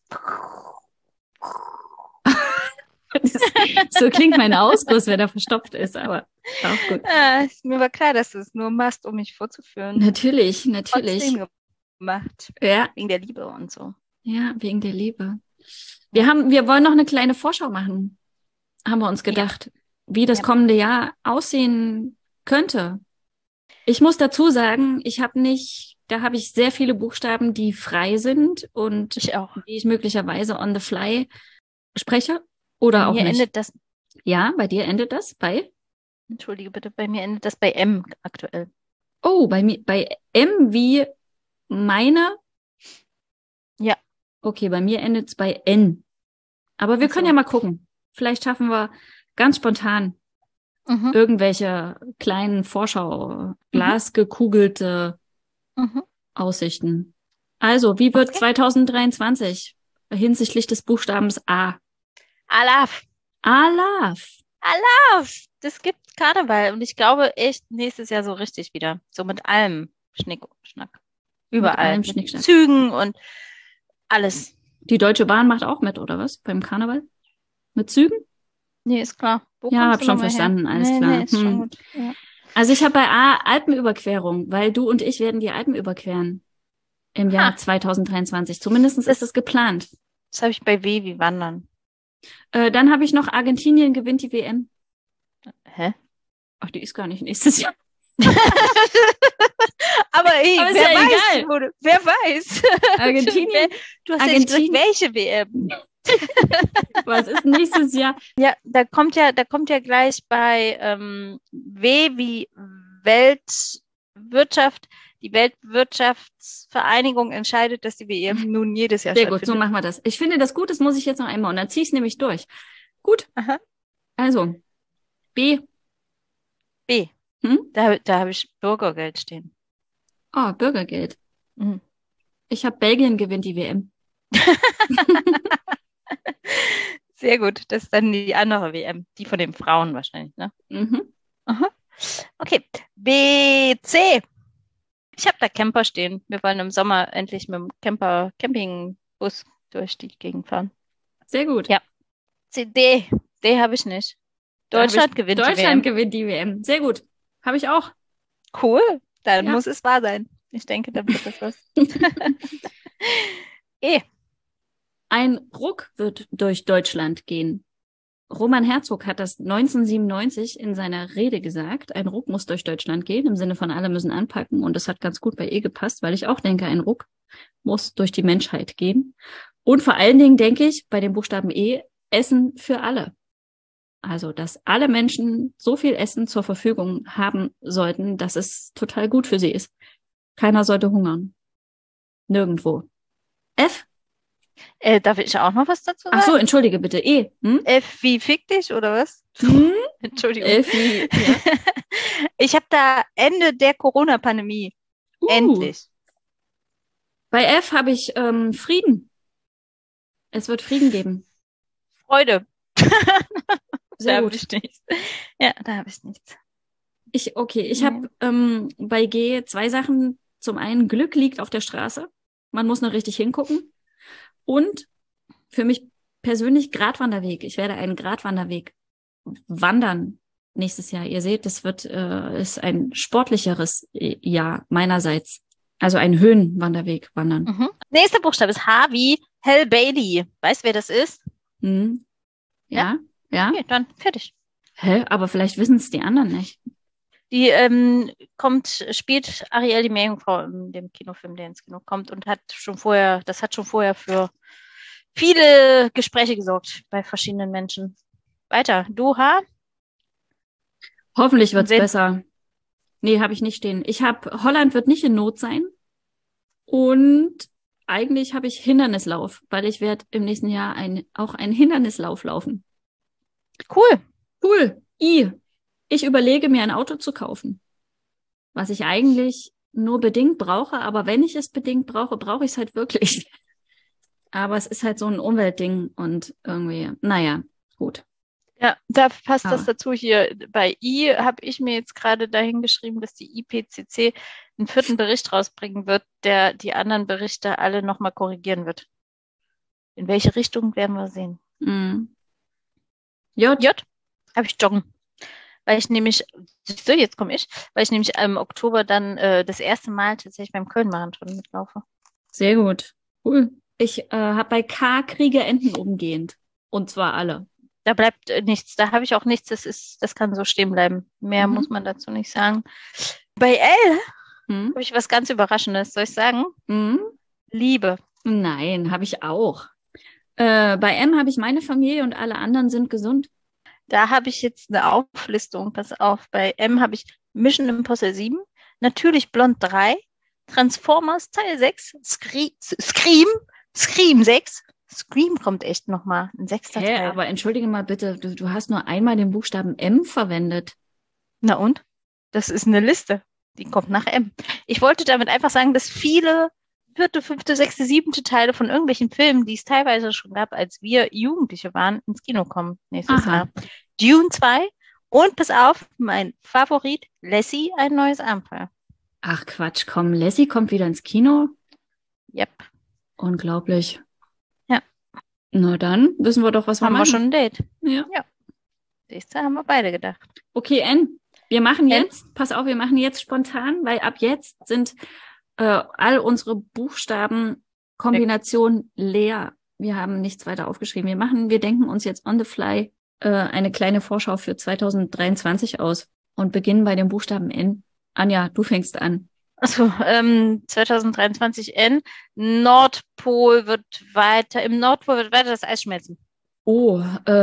So klingt mein Ausguss, wenn er verstopft ist, aber auch gut. Mir war klar, dass du es nur machst, um mich vorzuführen. Natürlich. Trotzdem gemacht. Ja. Wegen der Liebe und so. Ja, wegen der Liebe. Wir wollen noch eine kleine Vorschau machen, haben wir uns gedacht, wie das kommende Jahr aussehen könnte. Ich muss dazu sagen, da habe ich sehr viele Buchstaben, die frei sind und ich auch. Die ich möglicherweise on the fly spreche oder auch nicht. Endet das. Ja, bei dir endet das bei? Entschuldige bitte, bei mir endet das bei M aktuell. Oh, bei M wie meine? Ja. Okay, bei mir endet es bei N. Aber wir können ja mal gucken. Vielleicht schaffen wir ganz spontan irgendwelche kleinen Vorschau, glasgekugelte Aussichten. Also, wie wird 2023 hinsichtlich des Buchstabens A? Alaf. Das gibt Karneval und ich glaube echt nächstes Jahr so richtig wieder. So mit allem Schnick-Schnack. Überall. Mit Zügen und alles. Die Deutsche Bahn macht auch mit, oder was? Beim Karneval? Mit Zügen? Nee, ist klar. Wo Ja, kommst hab du schon nochmal her? verstanden, alles Nee, klar. nee, ist schon gut. Ja. Also ich habe bei A Alpenüberquerung, weil du und ich werden die Alpen überqueren im Jahr Ha, 2023. Zumindest ist das, es geplant. das habe ich bei W wie Wandern. Dann habe ich noch Argentinien gewinnt die WM. Hä? Ach, die ist gar nicht nächstes Jahr. Aber ey, Aber ist wer ja weiß, egal. wer weiß. Argentinien. Du hast ja nicht gesagt, welche WM. Was ist nächstes Jahr? Ja, da kommt ja gleich bei W wie Weltwirtschaft. Die Weltwirtschaftsvereinigung entscheidet, dass die WM nun jedes Jahr Sehr gut, so stattfindet. machen wir das. Ich finde das gut, das muss ich jetzt noch einmal und dann ziehe ich es nämlich durch. Gut, Aha. also B. B. Hm? Da habe ich Bürgergeld stehen. Oh, Bürgergeld. Mhm. Ich habe Belgien gewinnt die WM. Sehr gut. Das ist dann die andere WM. Die von den Frauen wahrscheinlich, ne? Mhm. Aha. Okay. B, C. Ich habe da Camper stehen. Wir wollen im Sommer endlich mit dem Campingbus durch die Gegend fahren. Sehr gut. Ja. C, D. D habe ich nicht. Da hab Deutschland ich, gewinnt die Deutschland WM. gewinnt die WM. Sehr gut. Habe ich auch. Cool. Dann Ja. muss es wahr sein. Ich denke, dann wird das was. E. Ein Ruck wird durch Deutschland gehen. Roman Herzog hat das 1997 in seiner Rede gesagt. Ein Ruck muss durch Deutschland gehen, im Sinne von alle müssen anpacken. Und das hat ganz gut bei ihr gepasst, weil ich auch denke, ein Ruck muss durch die Menschheit gehen. Und vor allen Dingen denke ich bei dem Buchstaben E, Essen für alle. Also, dass alle Menschen so viel Essen zur Verfügung haben sollten, dass es total gut für sie ist. Keiner sollte hungern. Nirgendwo. F? Darf ich auch noch was dazu sagen? Ach so, entschuldige bitte. E. Hm? F wie fick dich oder was? Hm? Entschuldigung. F wie, ja. Ich habe da Ende der Corona-Pandemie. Endlich. Bei F habe ich Frieden. Es wird Frieden geben. Freude. Sehr Da gut. habe ich nichts. Ja, da habe ich nichts. Ich Nee. habe bei G 2 Sachen. Zum einen, Glück liegt auf der Straße. Man muss nur richtig hingucken. Und für mich persönlich Gratwanderweg. Ich werde einen Gratwanderweg wandern nächstes Jahr. Ihr seht, das ist ein sportlicheres Jahr meinerseits. Also einen Höhenwanderweg wandern. Mhm. Nächster Buchstabe ist H wie Hal Bailey. Weißt du, wer das ist? Hm. Ja? Ja? Okay, dann fertig. Hä? Aber vielleicht wissen es die anderen nicht. Die spielt Ariel die Meerjungfrau in dem Kinofilm, der ins Kino kommt und hat schon vorher für viele Gespräche gesorgt bei verschiedenen Menschen. Weiter. Du, H? Hoffentlich wird's Wen? besser. Nee, habe ich nicht stehen. Ich habe Holland wird nicht in Not sein. Und eigentlich habe ich Hindernislauf, weil ich werde im nächsten Jahr auch einen Hindernislauf laufen. Cool. Cool. Ich überlege mir ein Auto zu kaufen, was ich eigentlich nur bedingt brauche, aber wenn ich es bedingt brauche, brauche ich es halt wirklich. Aber es ist halt so ein Umweltding und irgendwie, naja, gut. Ja, da passt das Aber dazu hier. Bei I habe ich mir jetzt gerade dahin geschrieben, dass die IPCC einen 4. Bericht rausbringen wird, der die anderen Berichte alle nochmal korrigieren wird. In welche Richtung werden wir sehen? J. J habe ich Joggen. Weil ich nämlich, siehst du, jetzt komme ich, weil ich nämlich im Oktober dann das erste Mal tatsächlich beim Köln-Marathon mitlaufe. Sehr gut. Cool. Ich habe bei K Kriege enden umgehend. Und zwar alle. Da bleibt nichts, da habe ich auch nichts, das kann so stehen bleiben. Mehr muss man dazu nicht sagen. Bei L habe ich was ganz Überraschendes, soll ich sagen? Liebe. Nein, habe ich auch. Bei M habe ich meine Familie und alle anderen sind gesund. Da habe ich jetzt eine Auflistung, pass auf. Bei M habe ich Mission Impossible 7, natürlich Blond 3, Transformers Teil 6, Scream 6. Scream kommt echt nochmal, ein 6. Teil. Aber entschuldige mal bitte, du hast nur einmal den Buchstaben M verwendet. Na und? Das ist eine Liste, die kommt nach M. Ich wollte damit einfach sagen, dass viele 4., 5., 6., 7. Teile von irgendwelchen Filmen, die es teilweise schon gab, als wir Jugendliche waren, ins Kino kommen nächstes Jahr. Dune 2 und pass auf, mein Favorit, Lassie, ein neues Abenteuer. Ach Quatsch, komm, Lassie kommt wieder ins Kino? Yep. Unglaublich. Ja. Na dann wissen wir doch, was wir machen. Haben wir schon ein Date. Ja. Siehst du, haben wir beide gedacht. Okay, N, wir machen N? jetzt, pass auf, wir machen jetzt spontan, weil ab jetzt sind all unsere Buchstabenkombinationen leer. Wir haben nichts weiter aufgeschrieben. Wir denken uns jetzt on the fly eine kleine Vorschau für 2023 aus und beginnen bei dem Buchstaben N. Anja, du fängst an. Also 2023 N. Im Nordpol wird weiter das Eis schmelzen. Oh,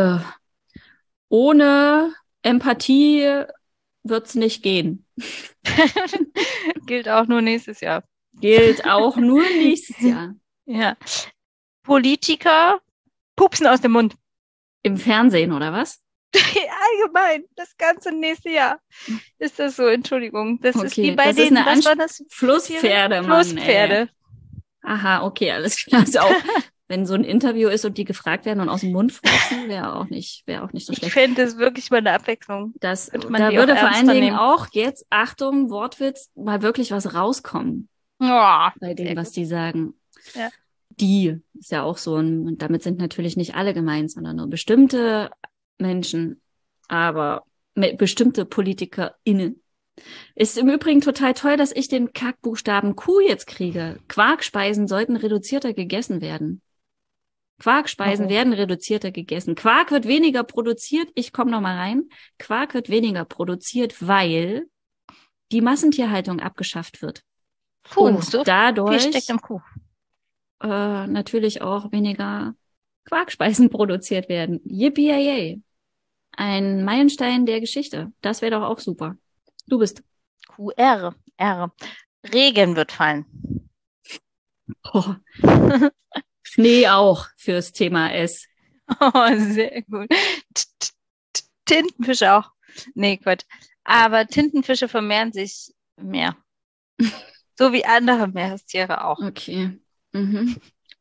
ohne Empathie wird's nicht gehen. Gilt auch nur nächstes Jahr. Gilt auch nur nächstes Jahr. Ja. Politiker pupsen aus dem Mund. Im Fernsehen, oder was? Allgemein, das ganze nächste Jahr ist das so, Entschuldigung. Das ist Okay, wie bei das ist denen, eine was war das? Flusspferde, Mann, Flusspferde. ey. Aha, okay, alles klar. Also auch, wenn so ein Interview ist und die gefragt werden und aus dem Mund furzen, wäre auch nicht so Ich schlecht. fände das wirklich mal eine Abwechslung. Das, Könnte man da die würde auch vor allen ernster Dingen nehmen. auch jetzt, Achtung, Wortwitz, mal wirklich was rauskommen Oh, bei dem, sehr was gut. die sagen. Ja. Die ist ja auch so ein, und damit sind natürlich nicht alle gemeint, sondern nur bestimmte Menschen, aber bestimmte PolitikerInnen. Ist im Übrigen total toll, dass ich den Kackbuchstaben Q jetzt kriege. Quarkspeisen sollten reduzierter gegessen werden. Quarkspeisen werden reduzierter gegessen. Quark wird weniger produziert. Ich komme noch mal rein. Quark wird weniger produziert, weil die Massentierhaltung abgeschafft wird. Und so viel dadurch steckt im Kuh. natürlich auch weniger Quarkspeisen produziert werden. Yippie-yay. Ein Meilenstein der Geschichte. Das wäre doch auch super. Du bist. QR. R. Regen wird fallen. Oh. Schnee auch fürs Thema S. Oh, sehr gut. Tintenfische auch. Nee, Quatsch. Aber Tintenfische vermehren sich mehr. So wie andere Meerestiere auch. Okay. Mhm.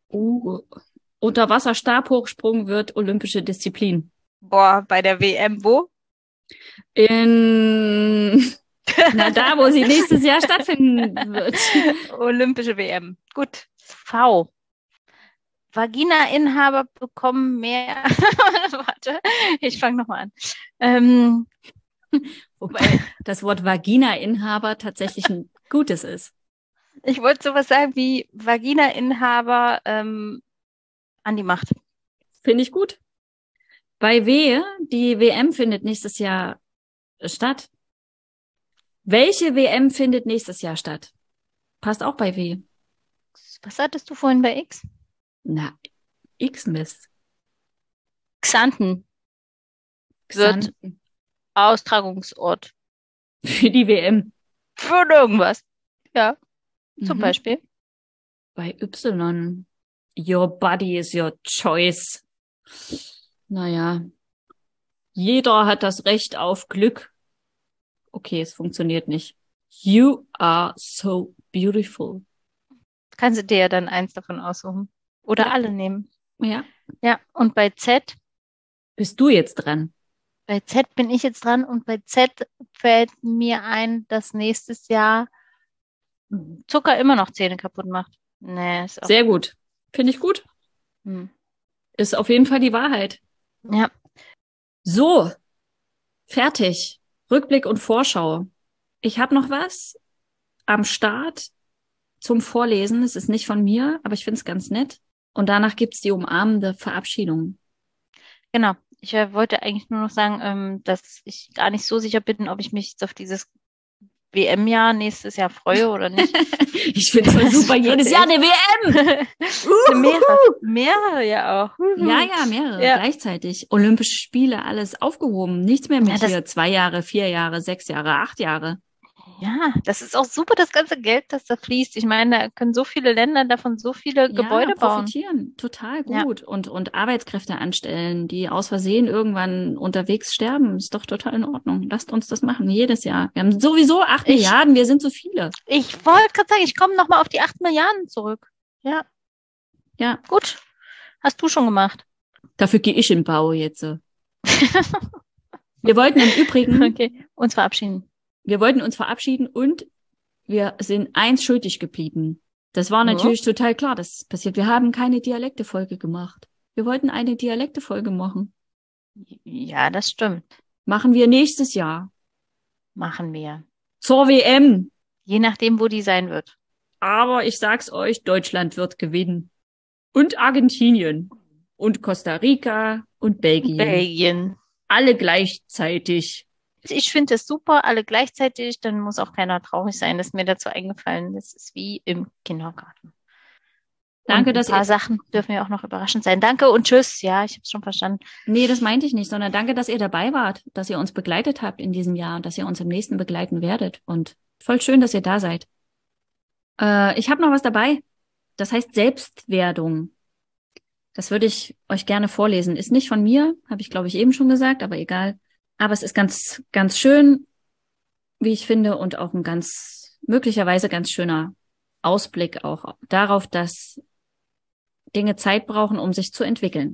Unterwasserstabhochsprung wird olympische Disziplin. Boah, bei der WM wo? Da, wo sie nächstes Jahr stattfinden wird. Olympische WM. Gut. V. Vagina-Inhaber bekommen mehr. Warte, ich fange nochmal an. Wobei das Wort Vagina-Inhaber tatsächlich ein gutes ist. Ich wollte sowas sagen wie Vagina-Inhaber an die Macht. Finde ich gut. Bei W, die WM findet nächstes Jahr statt. Welche WM findet nächstes Jahr statt? Passt auch bei W. Was hattest du vorhin bei X? Na, X-Mist. Xanten wird Austragungsort. Für die WM. Für irgendwas. Ja, zum Mhm. Beispiel. Bei Y. Your body is your choice. Naja. Jeder hat das Recht auf Glück. Okay, es funktioniert nicht. You are so beautiful. Kannst du dir ja dann eins davon aussuchen. Oder Ja. alle nehmen. Ja. Ja, und bei Z Bist du jetzt dran? Bei Z bin ich jetzt dran und bei Z fällt mir ein, dass nächstes Jahr Zucker immer noch Zähne kaputt macht. Nee, ist auch. Sehr gut. Finde ich gut. Hm. Ist auf jeden Fall die Wahrheit. Ja. So, fertig. Rückblick und Vorschau. Ich habe noch was am Start zum Vorlesen. Es ist nicht von mir, aber ich finde es ganz nett. Und danach gibt's die umarmende Verabschiedung. Genau. Ich wollte eigentlich nur noch sagen, dass ich gar nicht so sicher bin, ob ich mich jetzt auf dieses WM-Jahr nächstes Jahr freue oder nicht. Ich finde es voll super. Jedes Jahr eine WM. Mehrere ja auch. Ja, mehrere Ja. gleichzeitig. Olympische Spiele, alles aufgehoben. Nichts mehr mit Ja, das- hier 2 Jahre, 4 Jahre, 6 Jahre, 8 Jahre. Ja, das ist auch super, das ganze Geld, das da fließt. Ich meine, da können so viele Länder davon so viele Gebäude bauen. Profitieren. Total Ja. gut. Und Arbeitskräfte anstellen, die aus Versehen irgendwann unterwegs sterben. Ist doch total in Ordnung. Lasst uns das machen, jedes Jahr. Wir haben sowieso 8 Milliarden, wir sind so viele. Ich wollte gerade sagen, ich komme nochmal auf die 8 Milliarden zurück. Ja. Ja. Gut. Hast du schon gemacht. Dafür gehe ich in den Bau jetzt. So. Wir wollten im Übrigen, Okay. Uns verabschieden. wir wollten uns verabschieden und wir sind eins schuldig geblieben. Das war natürlich total klar, dass es passiert. Wir haben keine Dialekte-Folge gemacht. Wir wollten eine Dialekte-Folge machen. Ja, das stimmt. Machen wir nächstes Jahr. Machen wir. Zur WM. Je nachdem, wo die sein wird. Aber ich sag's euch, Deutschland wird gewinnen. Und Argentinien. Und Costa Rica und Belgien. Belgien. Alle gleichzeitig. Ich finde das super, alle gleichzeitig, dann muss auch keiner traurig sein. Das ist mir dazu eingefallen. Das ist wie im Kindergarten. Danke, Und dass ein paar ihr... Sachen dürfen ja auch noch überraschend sein. Danke und tschüss. Ja, ich habe es schon verstanden. Nee, das meinte ich nicht, sondern danke, dass ihr dabei wart, dass ihr uns begleitet habt in diesem Jahr und dass ihr uns im nächsten begleiten werdet. Und voll schön, dass ihr da seid. Ich habe noch was dabei. Das heißt Selbstwerdung. Das würde ich euch gerne vorlesen. Ist nicht von mir, habe ich, glaube ich, eben schon gesagt, aber egal. Aber es ist ganz, ganz schön, wie ich finde, und auch ein möglicherweise ganz schöner Ausblick auch darauf, dass Dinge Zeit brauchen, um sich zu entwickeln.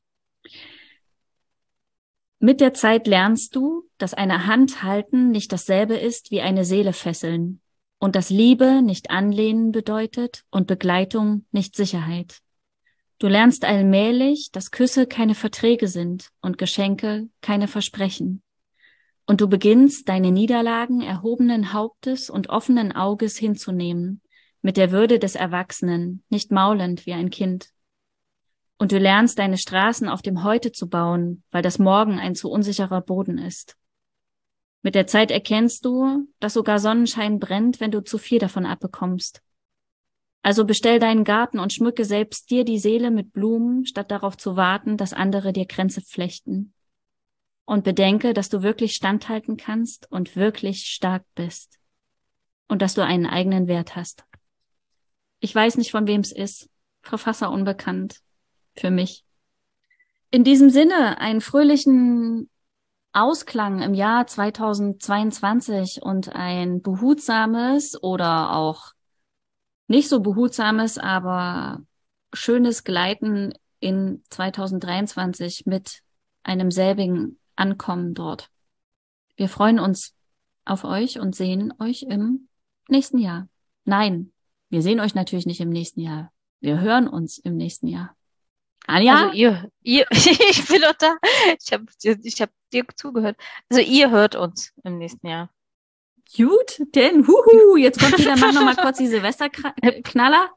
Mit der Zeit lernst du, dass eine Hand halten nicht dasselbe ist wie eine Seele fesseln und dass Liebe nicht Anlehnen bedeutet und Begleitung nicht Sicherheit. Du lernst allmählich, dass Küsse keine Verträge sind und Geschenke keine Versprechen. Und du beginnst, deine Niederlagen erhobenen Hauptes und offenen Auges hinzunehmen, mit der Würde des Erwachsenen, nicht maulend wie ein Kind. Und du lernst, deine Straßen auf dem Heute zu bauen, weil das Morgen ein zu unsicherer Boden ist. Mit der Zeit erkennst du, dass sogar Sonnenschein brennt, wenn du zu viel davon abbekommst. Also bestell deinen Garten und schmücke selbst dir die Seele mit Blumen, statt darauf zu warten, dass andere dir Kränze flechten. Und bedenke, dass du wirklich standhalten kannst und wirklich stark bist. Und dass du einen eigenen Wert hast. Ich weiß nicht, von wem es ist. Verfasser unbekannt. Für mich. In diesem Sinne, einen fröhlichen Ausklang im Jahr 2022 und ein behutsames oder auch nicht so behutsames, aber schönes Gleiten in 2023 mit einem selbigen Ankommen dort. Wir freuen uns auf euch und sehen euch im nächsten Jahr. Nein, wir sehen euch natürlich nicht im nächsten Jahr. Wir hören uns im nächsten Jahr. Anja? Also ich bin doch da. Ich hab dir zugehört. Also ihr hört uns im nächsten Jahr. Gut, denn jetzt kommt wieder, mach noch mal kurz die Silvesterknaller.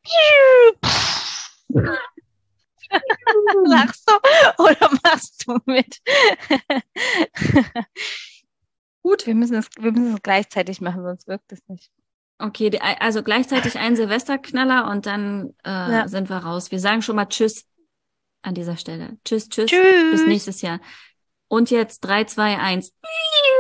Lachst du oder machst du mit? Gut. Wir müssen es gleichzeitig machen, sonst wirkt es nicht. Okay, also gleichzeitig ein Silvesterknaller und dann sind wir raus. Wir sagen schon mal Tschüss an dieser Stelle. Tschüss, tschüss. Tschüss. Bis nächstes Jahr. Und jetzt 3, 2, 1.